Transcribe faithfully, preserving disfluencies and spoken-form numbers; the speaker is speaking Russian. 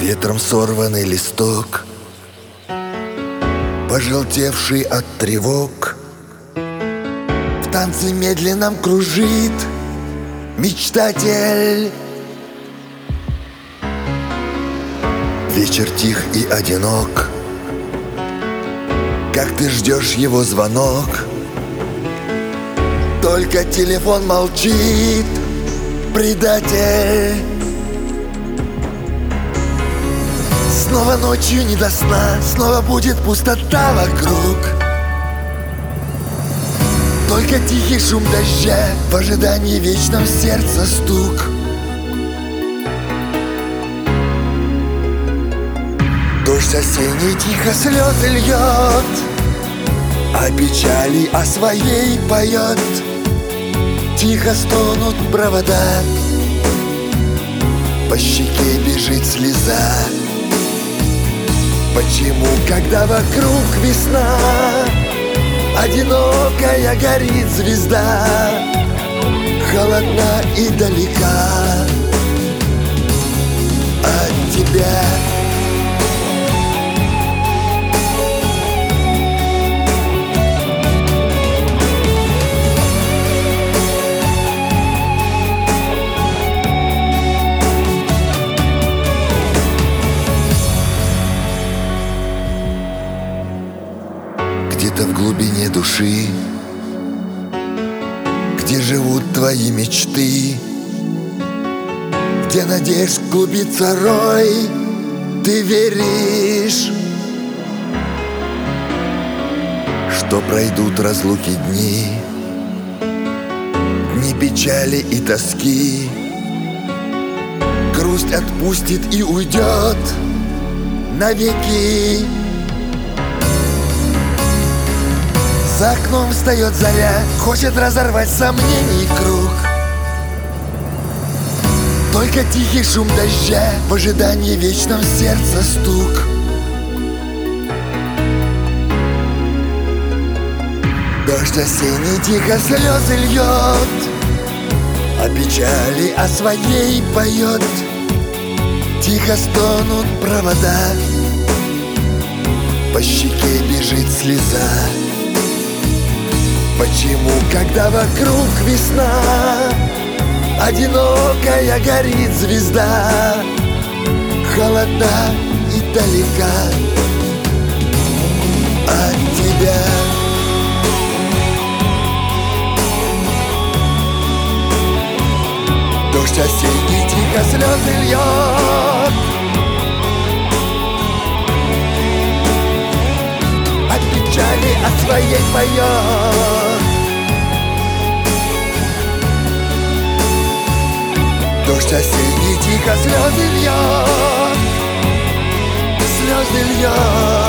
Ветром сорванный листок, пожелтевший от тревог, в танце медленном кружит мечтатель. Вечер тих и одинок, как ты ждешь его звонок. Только телефон молчит, предатель. Снова ночью не до сна, снова будет пустота вокруг. Только тихий шум дождя, в ожидании вечном сердца стук. Дождь осенний тихо слезы льет, о печали о своей поет. Тихо стонут провода, по щеке бежит слеза. Почему, когда вокруг весна, одинокая горит звезда, холодна и далека от тебя? Где-то в глубине души, где живут твои мечты, где надежд клубится рой, ты веришь, что пройдут разлуки дни, дни печали и тоски. Грусть отпустит и уйдет навеки. За окном встает заря, хочет разорвать сомнений круг. Только тихий шум дождя, в ожидании вечном сердца стук. Дождь осенний тихо слезы льет, о печали о своей поет. Тихо стонут провода, по щеке бежит слеза. Почему, когда вокруг весна, одинокая горит звезда, холодна и далека от тебя? Дождь осенний тихо слезы льет, от печали о своей поет. Дождь осенний тихо слезы льет, слезы льет.